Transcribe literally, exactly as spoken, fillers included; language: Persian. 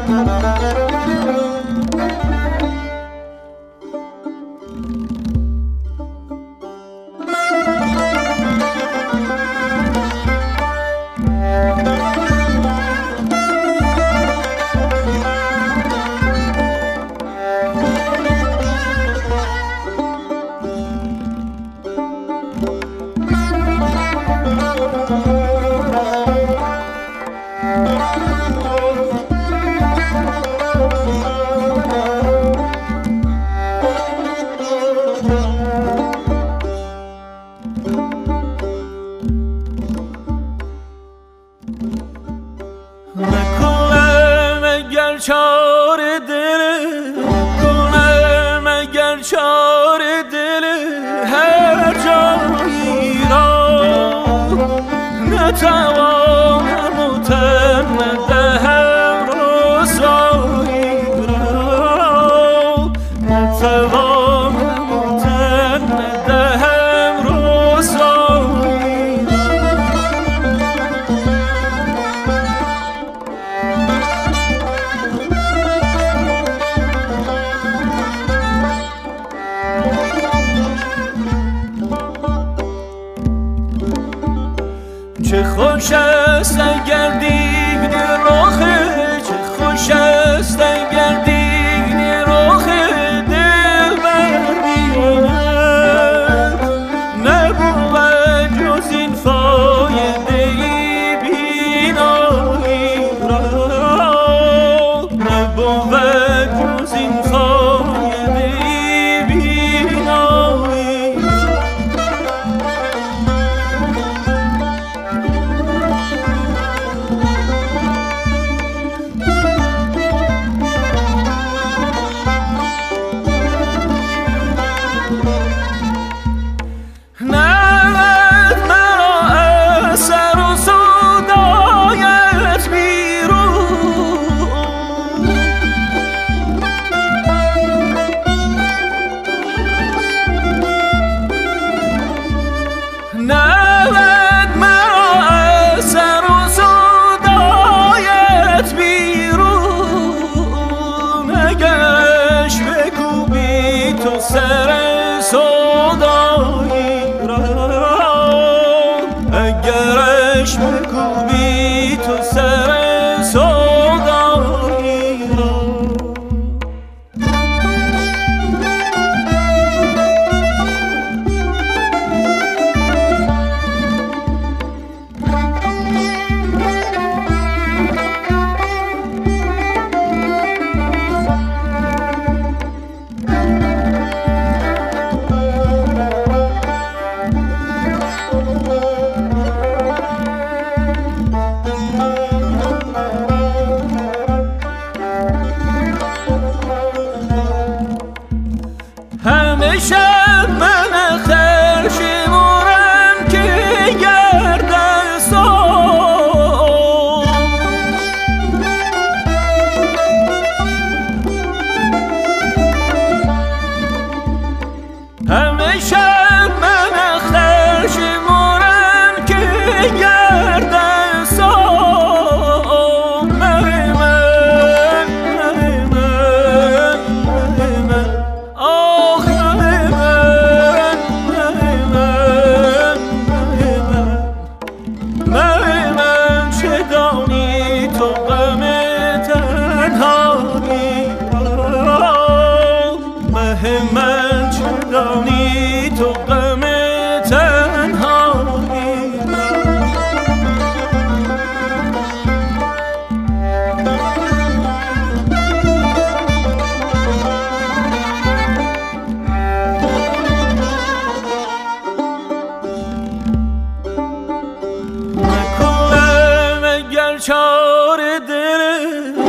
چاره دل کنم اگر چاره دل هر جایی را نتوانم و تن دهم رسایی را نتوانم و تن دهم رسایی چه خوش است اگر دیدی رخ چه خوش است اگر دیدی رخ دل ببیند نبود جز این فایده ای بینایی را نبود جز این فایده ای بینایی نود مرا از سر و سودایت بیرون اگرش بکوبی تو سر سودایی را اگرش بکوبی تو سر سودایی را همیشه من اختر شمارم که گرده سال همیشه من اختر شمارم که گرده سال مهی من مهی من مهی من آخ مه من چه دانی تو غم تنهایی مه من چه دانی تو غم تنهایی چاره دل